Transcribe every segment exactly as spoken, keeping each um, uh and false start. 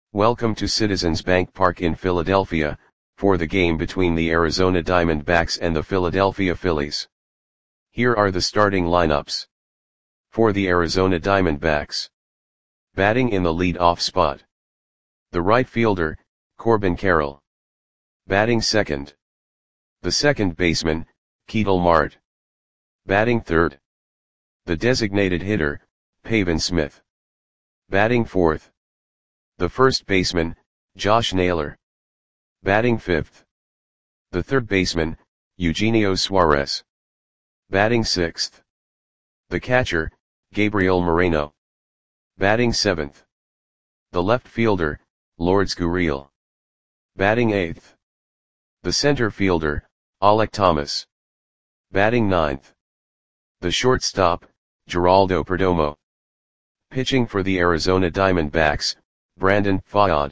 Welcome to Citizens Bank Park in Philadelphia, for the game between the Arizona Diamondbacks and the Philadelphia Phillies. Here are the starting lineups. For the Arizona Diamondbacks. Batting in the lead-off spot. The right fielder, Corbin Carroll. Batting second. The second baseman, Ketel Marte. Batting third. The designated hitter, Pavin Smith. Batting fourth. The first baseman, Josh Naylor. Batting fifth. The third baseman, Eugenio Suarez. Batting sixth. The catcher, Gabriel Moreno. Batting seventh. The left fielder, Lourdes Gurriel. Batting eighth. The center fielder, Alek Thomas. Batting ninth. The shortstop, Geraldo Perdomo. Pitching for the Arizona Diamondbacks, Brandon Pfaadt.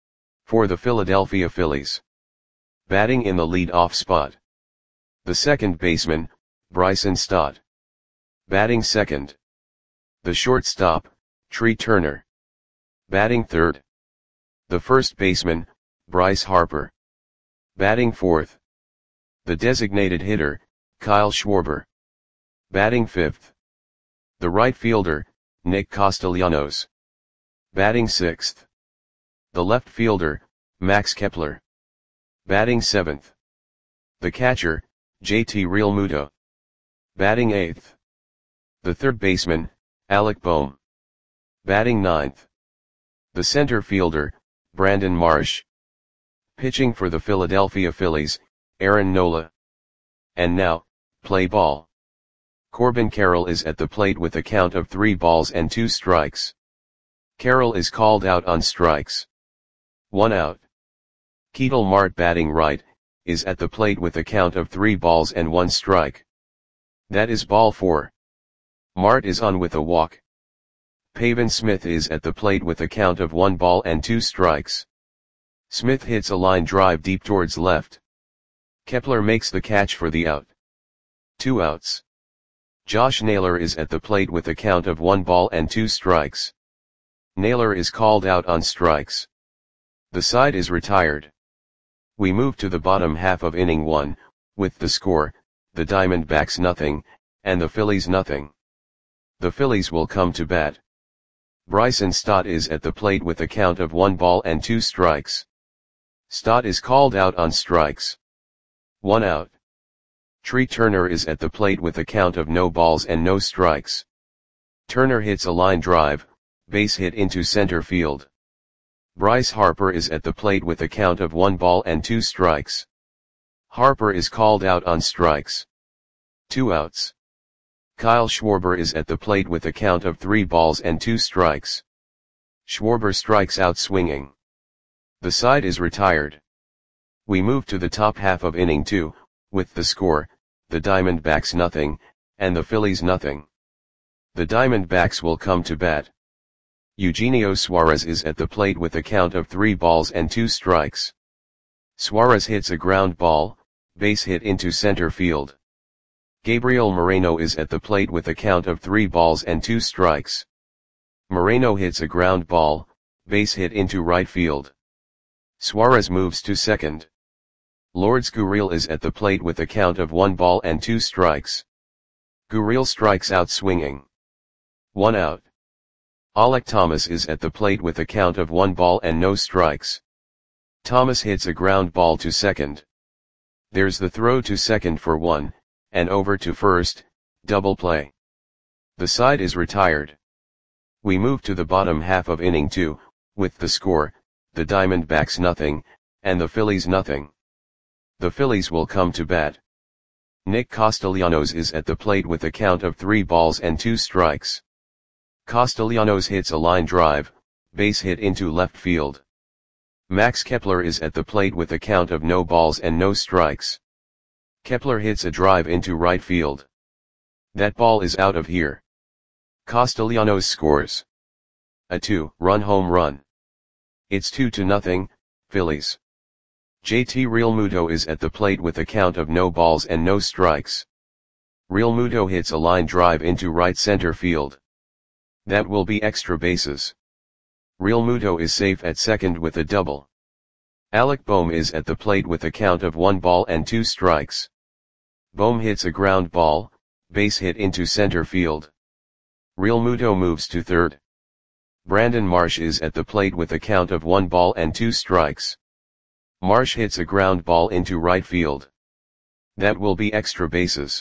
For the Philadelphia Phillies. Batting in the lead-off spot. The second baseman, Bryson Stott. Batting second. The shortstop, Trea Turner. Batting third. The first baseman, Bryce Harper. Batting fourth. The designated hitter, Kyle Schwarber. Batting fifth. The right fielder, Nick Castellanos. Batting sixth. The left fielder, Max Kepler. Batting seventh. The catcher, J T Realmuto. Batting eighth. The third baseman, Alec Bohm. Batting ninth. The center fielder, Brandon Marsh. Pitching for the Philadelphia Phillies, Aaron Nola. And now, play ball. Corbin Carroll is at the plate with a count of three balls and two strikes. Carroll is called out on strikes. One out. Ketel Marte batting right, is at the plate with a count of three balls and one strike. That is ball four. Marte is on with a walk. Pavin Smith is at the plate with a count of one ball and two strikes. Smith hits a line drive deep towards left. Kepler makes the catch for the out. Two outs. Josh Naylor is at the plate with a count of one ball and two strikes. Naylor is called out on strikes. The side is retired. We move to the bottom half of inning one, with the score, the Diamondbacks nothing, and the Phillies nothing. The Phillies will come to bat. Bryson Stott is at the plate with a count of one ball and two strikes. Stott is called out on strikes. One out. Trea Turner is at the plate with a count of no balls and no strikes. Turner hits a line drive, base hit into center field. Bryce Harper is at the plate with a count of one ball and two strikes. Harper is called out on strikes. Two outs. Kyle Schwarber is at the plate with a count of three balls and two strikes. Schwarber strikes out swinging. The side is retired. We move to the top half of inning two, with the score, the Diamondbacks nothing, and the Phillies nothing. The Diamondbacks will come to bat. Eugenio Suarez is at the plate with a count of three balls and two strikes. Suarez hits a ground ball, base hit into center field. Gabriel Moreno is at the plate with a count of three balls and two strikes. Moreno hits a ground ball, base hit into right field. Suarez moves to second. Lourdes Gurriel is at the plate with a count of one ball and two strikes. Gurriel strikes out swinging. One out. Alek Thomas is at the plate with a count of one ball and no strikes. Thomas hits a ground ball to second. There's the throw to second for one, and over to first, double play. The side is retired. We move to the bottom half of inning two, with the score, the Diamondbacks nothing, and the Phillies nothing. The Phillies will come to bat. Nick Castellanos is at the plate with a count of three balls and two strikes. Castellanos hits a line drive, base hit into left field. Max Kepler is at the plate with a count of no balls and no strikes. Kepler hits a drive into right field. That ball is out of here. Castellanos scores a two-run home run. It's two to nothing, Phillies. J T Realmuto is at the plate with a count of no balls and no strikes. Realmuto hits a line drive into right center field. That will be extra bases. Realmuto is safe at second with a double. Alec Bohm is at the plate with a count of one ball and two strikes. Bohm hits a ground ball, base hit into center field. Realmuto moves to third. Brandon Marsh is at the plate with a count of one ball and two strikes. Marsh hits a ground ball into right field. That will be extra bases.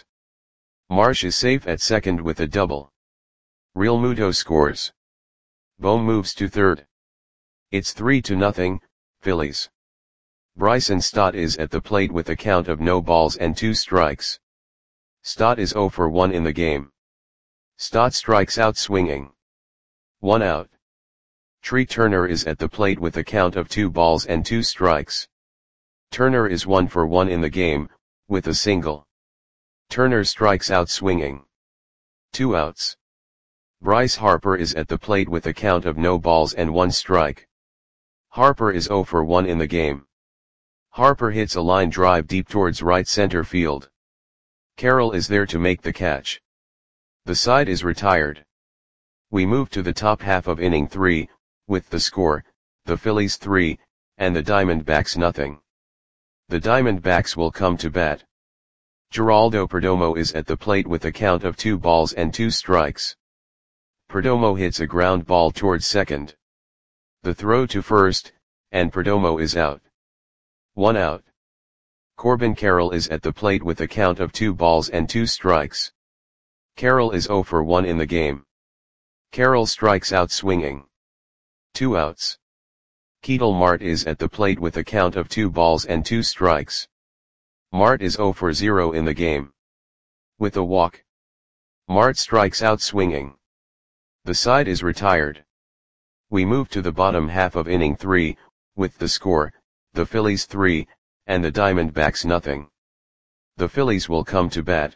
Marsh is safe at second with a double. Realmuto scores. Bohm moves to third. It's three to nothing, Phillies. Bryson Stott is at the plate with a count of no balls and two strikes. Stott is zero for one in the game. Stott strikes out swinging. One out. Trey Turner is at the plate with a count of two balls and two strikes. Turner is one for one in the game, with a single. Turner strikes out swinging. Two outs. Bryce Harper is at the plate with a count of no balls and one strike. Harper is zero for one in the game. Harper hits a line drive deep towards right center field. Carroll is there to make the catch. The side is retired. We move to the top half of inning three, with the score, the Phillies three, and the Diamondbacks nothing. The Diamondbacks will come to bat. Geraldo Perdomo is at the plate with a count of two balls and two strikes. Perdomo hits a ground ball towards second. The throw to first, and Perdomo is out. One out. Corbin Carroll is at the plate with a count of two balls and two strikes. Carroll is zero for one in the game. Carroll strikes out swinging. Two outs. Ketel Marte is at the plate with a count of two balls and two strikes. Marte is zero for zero in the game. With a walk. Marte strikes out swinging. The side is retired. We move to the bottom half of inning three, with the score, the Phillies three, and the Diamondbacks nothing. The Phillies will come to bat.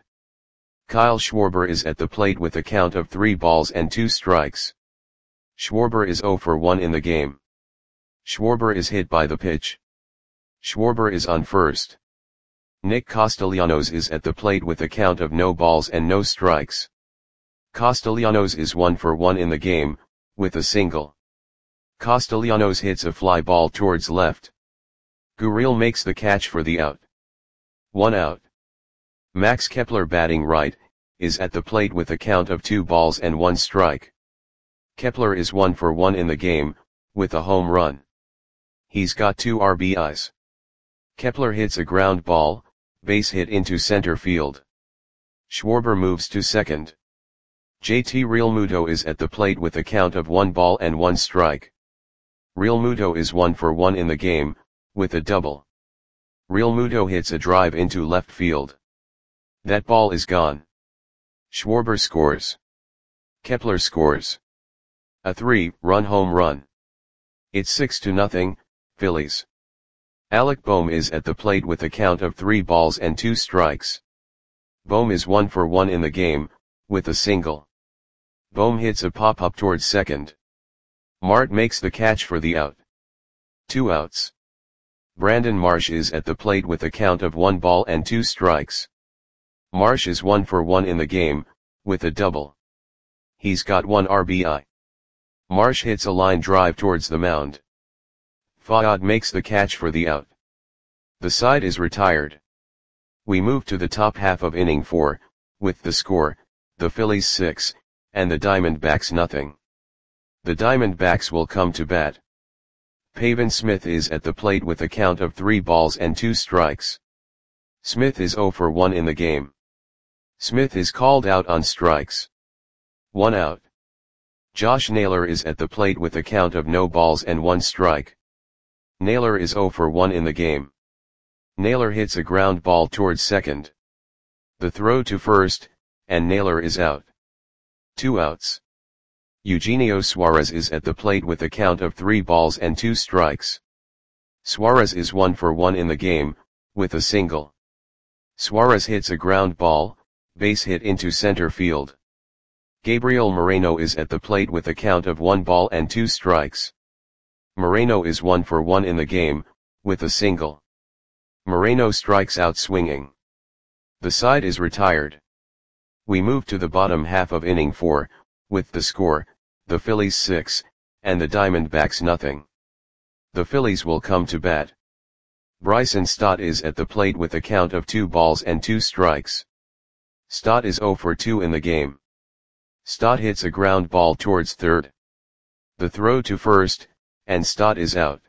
Kyle Schwarber is at the plate with a count of three balls and two strikes. Schwarber is zero for one in the game. Schwarber is hit by the pitch. Schwarber is on first. Nick Castellanos is at the plate with a count of no balls and no strikes. Castellanos is one for one in the game, with a single. Castellanos hits a fly ball towards left. Gurriel makes the catch for the out. One out. Max Kepler batting right, is at the plate with a count of two balls and one strike. Kepler is one for one in the game, with a home run. He's got two R B Is. Kepler hits a ground ball, base hit into center field. Schwarber moves to second. J T Realmuto is at the plate with a count of one ball and one strike. Realmuto is one for one in the game, with a double. Realmuto hits a drive into left field. That ball is gone. Schwarber scores. Kepler scores. A three-run home run. It's six to nothing, Phillies. Alec Bohm is at the plate with a count of three balls and two strikes. Bohm is one for one in the game, with a single. Bohm hits a pop-up towards second. Marte makes the catch for the out. Two outs. Brandon Marsh is at the plate with a count of one ball and two strikes. Marsh is one for one in the game, with a double. He's got one R B I. Marsh hits a line drive towards the mound. Fayad makes the catch for the out. The side is retired. We move to the top half of inning four, with the score, the Phillies six, and the Diamondbacks nothing. The Diamondbacks will come to bat. Pavin Smith is at the plate with a count of three balls and two strikes. Smith is zero for one in the game. Smith is called out on strikes. One out. Josh Naylor is at the plate with a count of no balls and one strike. Naylor is zero for one in the game. Naylor hits a ground ball towards second. The throw to first, and Naylor is out. Two outs. Eugenio Suarez is at the plate with a count of three balls and two strikes. Suarez is one for one in the game, with a single. Suarez hits a ground ball, base hit into center field. Gabriel Moreno is at the plate with a count of one ball and two strikes. Moreno is one for one in the game, with a single. Moreno strikes out swinging. The side is retired. We move to the bottom half of inning four, with the score, the Phillies six, and the Diamondbacks nothing. The Phillies will come to bat. Bryson Stott is at the plate with a count of two balls and two strikes. Stott is oh for two in the game. Stott hits a ground ball towards third. The throw to first, and Stott is out.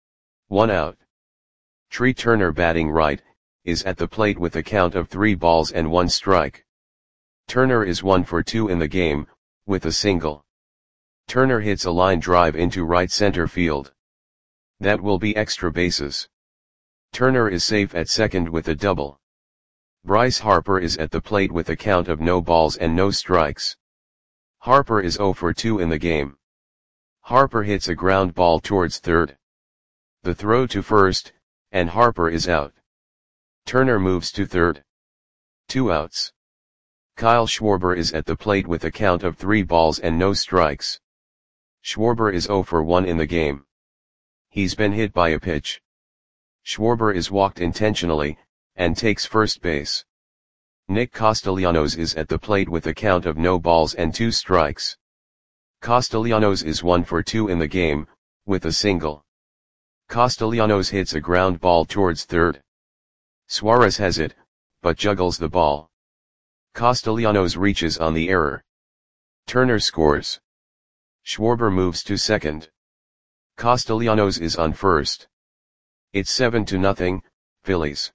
One out. Tree Turner, batting right, is at the plate with a count of three balls and one strike. Turner is one for two in the game, with a single. Turner hits a line drive into right center field. That will be extra bases. Turner is safe at second with a double. Bryce Harper is at the plate with a count of no balls and no strikes. Harper is oh for two in the game. Harper hits a ground ball towards third. The throw to first, and Harper is out. Turner moves to third. Two outs. Kyle Schwarber is at the plate with a count of three balls and no strikes. Schwarber is oh for one in the game. He's been hit by a pitch. Schwarber is walked intentionally, and takes first base. Nick Castellanos is at the plate with a count of no balls and two strikes. Castellanos is one for two in the game, with a single. Castellanos hits a ground ball towards third. Suarez has it, but juggles the ball. Castellanos reaches on the error. Turner scores. Schwarber moves to second. Castellanos is on first. It's seven to nothing, Phillies.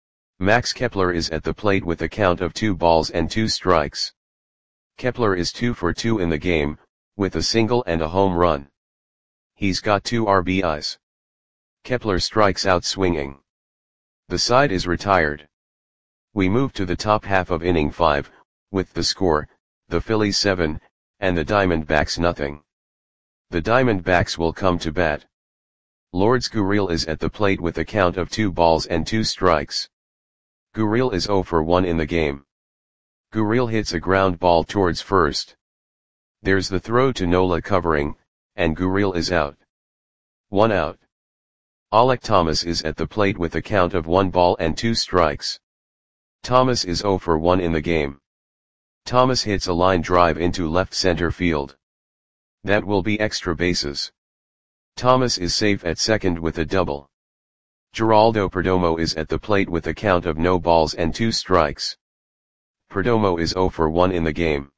Max Kepler is at the plate with a count of two balls and two strikes. Kepler is two for two in the game, with a single and a home run. He's got two R B Is. Kepler strikes out swinging. The side is retired. We move to the top half of inning five, with the score, the Phillies seven, and the Diamondbacks nothing. The Diamondbacks will come to bat. Lourdes Gurriel is at the plate with a count of two balls and two strikes. Gurriel is oh for one in the game. Gurriel hits a ground ball towards first. There's the throw to Nola covering, and Gurriel is out. One out. Alek Thomas is at the plate with a count of one ball and two strikes. Thomas is oh for one in the game. Thomas hits a line drive into left center field. That will be extra bases. Thomas is safe at second with a double. Geraldo Perdomo is at the plate with a count of no balls and two strikes. Perdomo is oh for one in the game.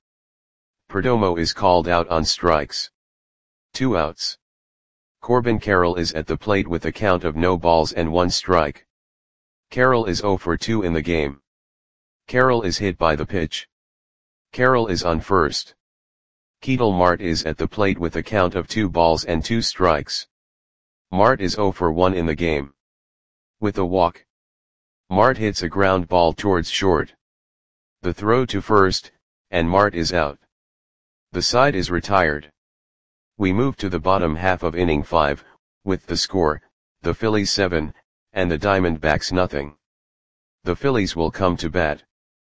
Perdomo is called out on strikes. Two outs. Corbin Carroll is at the plate with a count of no balls and one strike. Carroll is oh for two in the game. Carroll is hit by the pitch. Carroll is on first. Ketel Marte is at the plate with a count of two balls and two strikes. Marte is oh for one in the game. With a walk. Marte hits a ground ball towards short. The throw to first, and Marte is out. The side is retired. We move to the bottom half of inning five, with the score, the Phillies seven, and the Diamondbacks nothing. The Phillies will come to bat.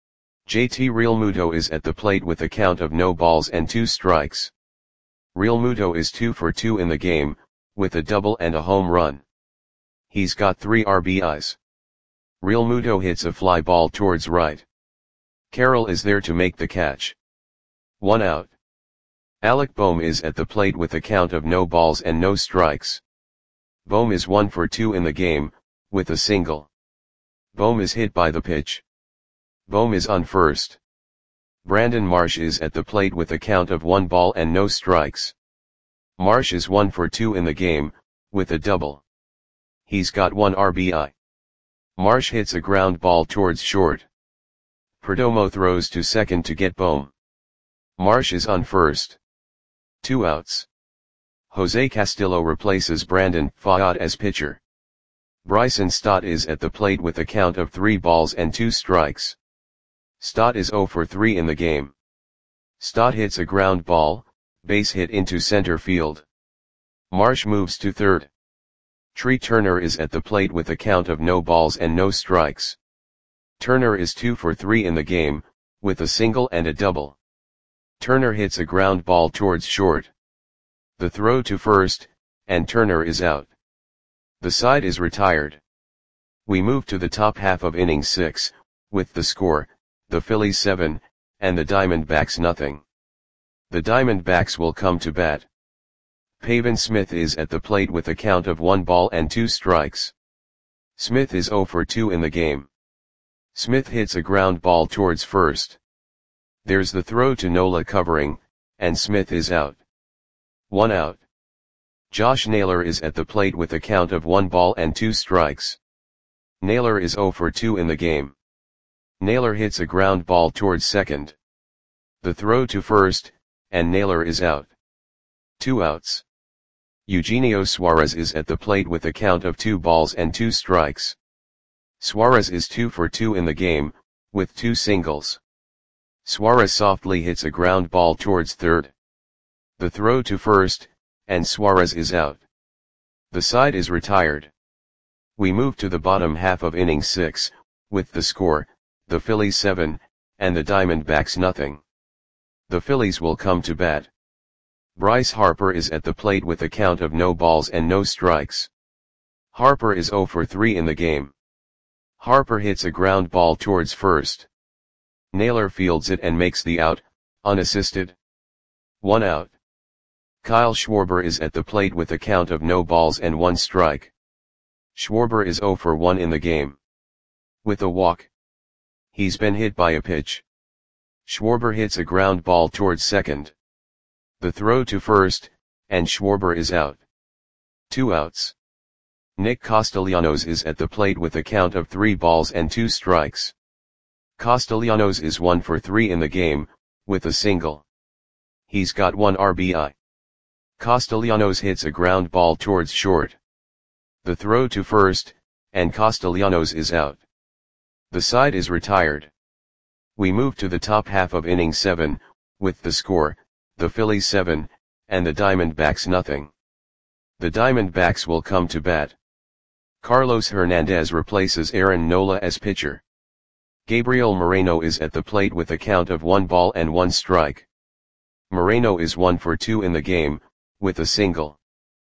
J T Realmuto is at the plate with a count of no balls and two strikes. Realmuto is two for two in the game, with a double and a home run. He's got three R B Is. Realmuto hits a fly ball towards right. Carroll is there to make the catch. One out. Alec Bohm is at the plate with a count of no balls and no strikes. Bohm is one for two in the game, with a single. Bohm is hit by the pitch. Bohm is on first. Brandon Marsh is at the plate with a count of one ball and no strikes. Marsh is one for two in the game, with a double. He's got one R B I. Marsh hits a ground ball towards short. Perdomo throws to second to get Bohm. Marsh is on first. Two outs. Jose Castillo replaces Brandon Pfaadt as pitcher. Bryson Stott is at the plate with a count of three balls and two strikes. Stott is oh for three in the game. Stott hits a ground ball, base hit into center field. Marsh moves to third. Tree Turner is at the plate with a count of no balls and no strikes. Turner is two for three in the game, with a single and a double. Turner hits a ground ball towards short. The throw to first, and Turner is out. The side is retired. We move to the top half of inning six, with the score, the Phillies seven, and the Diamondbacks nothing. The Diamondbacks will come to bat. Pavin Smith is at the plate with a count of one ball and two strikes. Smith is zero for two in the game. Smith hits a ground ball towards first. There's the throw to Nola covering, and Smith is out. One out. Josh Naylor is at the plate with a count of one ball and two strikes. Naylor is zero for two in the game. Naylor hits a ground ball towards second. The throw to first, and Naylor is out. Two outs. Eugenio Suarez is at the plate with a count of two balls and two strikes. Suarez is two for two in the game, with two singles. Suarez softly hits a ground ball towards third. The throw to first, and Suarez is out. The side is retired. We move to the bottom half of inning six, with the score, the Phillies seven, and the Diamondbacks nothing. The Phillies will come to bat. Bryce Harper is at the plate with a count of no balls and no strikes. Harper is zero for three in the game. Harper hits a ground ball towards first. Naylor fields it and makes the out, unassisted. One out. Kyle Schwarber is at the plate with a count of no balls and one strike. Schwarber is zero for one in the game. With a walk. He's been hit by a pitch. Schwarber hits a ground ball towards second. The throw to first, and Schwarber is out. Two outs. Nick Castellanos is at the plate with a count of three balls and two strikes. Castellanos is one for three in the game, with a single. He's got one R B I. Castellanos hits a ground ball towards short. The throw to first, and Castellanos is out. The side is retired. We move to the top half of inning seven, with the score, the Phillies seven, and the Diamondbacks nothing. The Diamondbacks will come to bat. Carlos Hernandez replaces Aaron Nola as pitcher. Gabriel Moreno is at the plate with a count of one ball and one strike. Moreno is one for two in the game, with a single.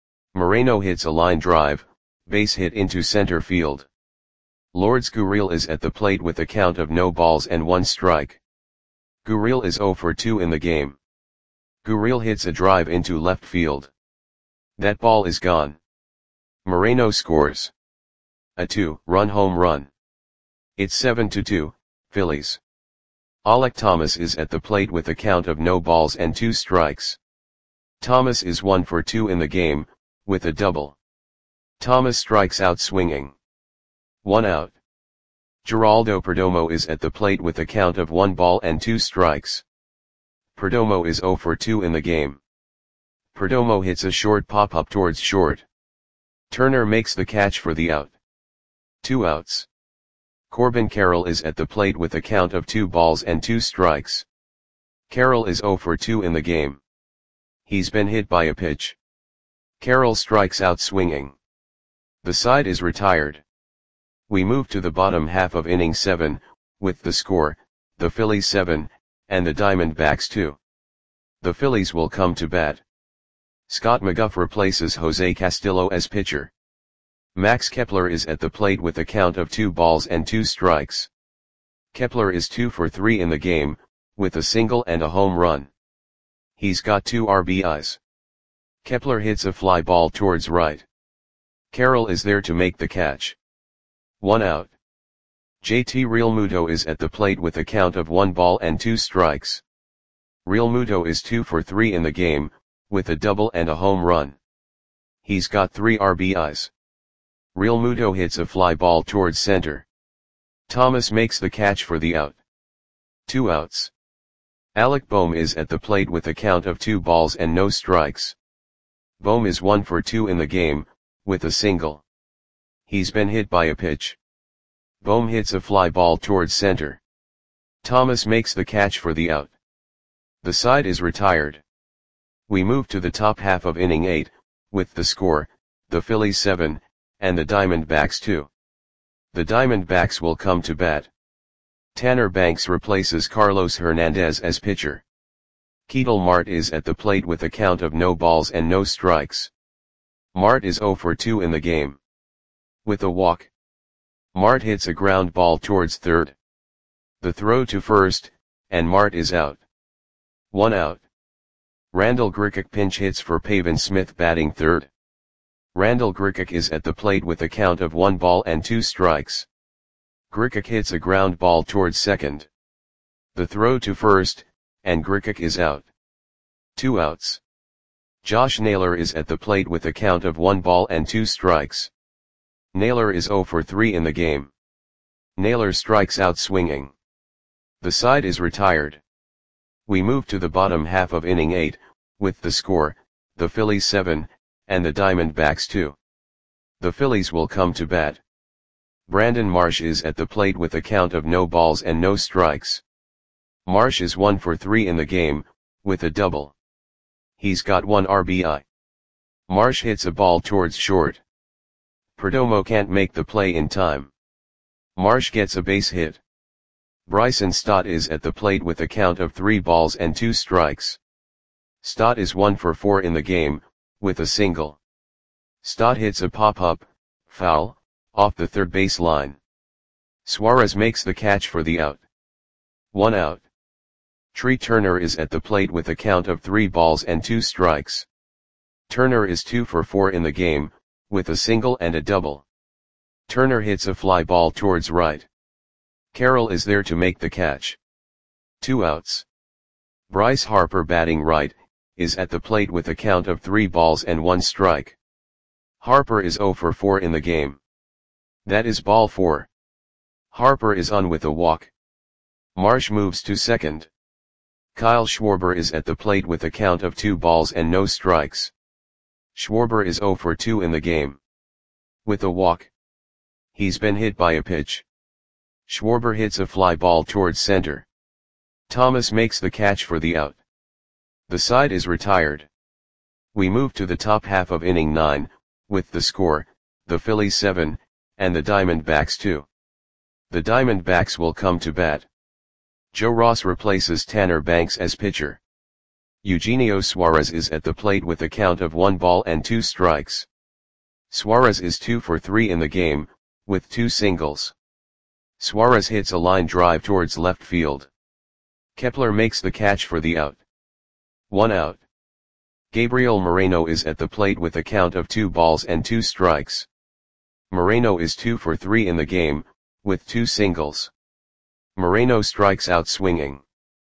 Moreno hits a line drive, base hit into center field. Lourdes Gurriel is at the plate with a count of no balls and one strike. Gurriel is zero for two in the game. Gurriel hits a drive into left field. That ball is gone. Moreno scores a two-run home run. It's seven to two, Phillies. Alek Thomas is at the plate with a count of no balls and two strikes. Thomas is one for two in the game, with a double. Thomas strikes out swinging. One out. Geraldo Perdomo is at the plate with a count of one ball and two strikes. Perdomo is zero for two in the game. Perdomo hits a short pop-up towards short. Turner makes the catch for the out. Two outs. Corbin Carroll is at the plate with a count of two balls and two strikes. Carroll is zero for two in the game. He's been hit by a pitch. Carroll strikes out swinging. The side is retired. We move to the bottom half of inning seven, with the score, the Phillies seven, and the Diamondbacks two. The Phillies will come to bat. Scott McGough replaces Jose Castillo as pitcher. Max Kepler is at the plate with a count of two balls and two strikes. Kepler is two for three in the game, with a single and a home run. He's got two R B Is. Kepler hits a fly ball towards right. Carroll is there to make the catch. One out. J T Realmuto is at the plate with a count of one ball and two strikes. Realmuto is two for three in the game, with a double and a home run. He's got three R B Is. Realmuto hits a fly ball towards center. Thomas makes the catch for the out. Two outs. Alec Bohm is at the plate with a count of two balls and no strikes. Bohm is one for two in the game, with a single. He's been hit by a pitch. Bohm hits a fly ball towards center. Thomas makes the catch for the out. The side is retired. We move to the top half of inning eight, with the score, the Phillies seven, and the Diamondbacks two. The Diamondbacks will come to bat. Tanner Banks replaces Carlos Hernandez as pitcher. Ketel Marte is at the plate with a count of no balls and no strikes. Marte is zero for two in the game. With a walk. Marte hits a ground ball towards third. The throw to first, and Marte is out. One out. Randall Grichuk pinch hits for Pavin Smith batting third. Randall Grichuk is at the plate with a count of one ball and two strikes. Grichuk hits a ground ball towards second. The throw to first, and Grichuk is out. Two outs. Josh Naylor is at the plate with a count of one ball and two strikes. Naylor is oh for three in the game. Naylor strikes out swinging. The side is retired. We move to the bottom half of inning eight, with the score, the Phillies seven, and the Diamondbacks two. The Phillies will come to bat. Brandon Marsh is at the plate with a count of no balls and no strikes. Marsh is one for three in the game, with a double. He's got one R B I. Marsh hits a ball towards short. Perdomo can't make the play in time. Marsh gets a base hit. Bryson Stott is at the plate with a count of three balls and two strikes. Stott is one for four in the game, with a single. Stott hits a pop-up, foul, off the third base line. Suarez makes the catch for the out. One out. Tree Turner is at the plate with a count of three balls and two strikes. Turner is two for four in the game, with a single and a double. Turner hits a fly ball towards right. Carroll is there to make the catch. Two outs. Bryce Harper batting right, is at the plate with a count of three balls and one strike. Harper is oh for four in the game. That is ball four. Harper is on with a walk. Marsh moves to second. Kyle Schwarber is at the plate with a count of two balls and no strikes. Schwarber is oh for two in the game. With a walk. He's been hit by a pitch. Schwarber hits a fly ball towards center. Thomas makes the catch for the out. The side is retired. We move to the top half of inning nine, with the score, the Phillies seven, and the Diamondbacks two. The Diamondbacks will come to bat. Joe Ross replaces Tanner Banks as pitcher. Eugenio Suarez is at the plate with a count of one ball and two strikes. Suarez is two for three in the game, with two singles. Suarez hits a line drive towards left field. Kepler makes the catch for the out. One out. Gabriel Moreno is at the plate with a count of two balls and two strikes. Moreno is two for three in the game, with two singles. Moreno strikes out swinging.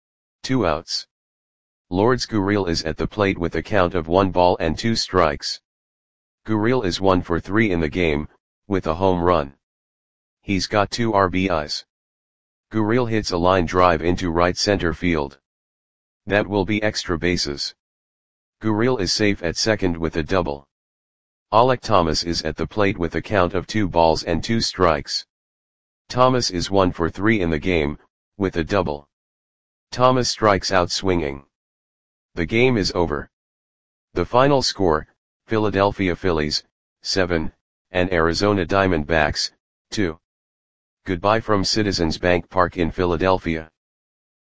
Two outs. Lourdes Gurriel is at the plate with a count of one ball and two strikes. Gurriel is one for three in the game, with a home run. He's got two R B Is. Gurriel hits a line drive into right center field. That will be extra bases. Gurriel is safe at second with a double. Alek Thomas is at the plate with a count of two balls and two strikes. Thomas is one for three in the game, with a double. Thomas strikes out swinging. The game is over. The final score, Philadelphia Phillies, seven, and Arizona Diamondbacks, two. Goodbye from Citizens Bank Park in Philadelphia.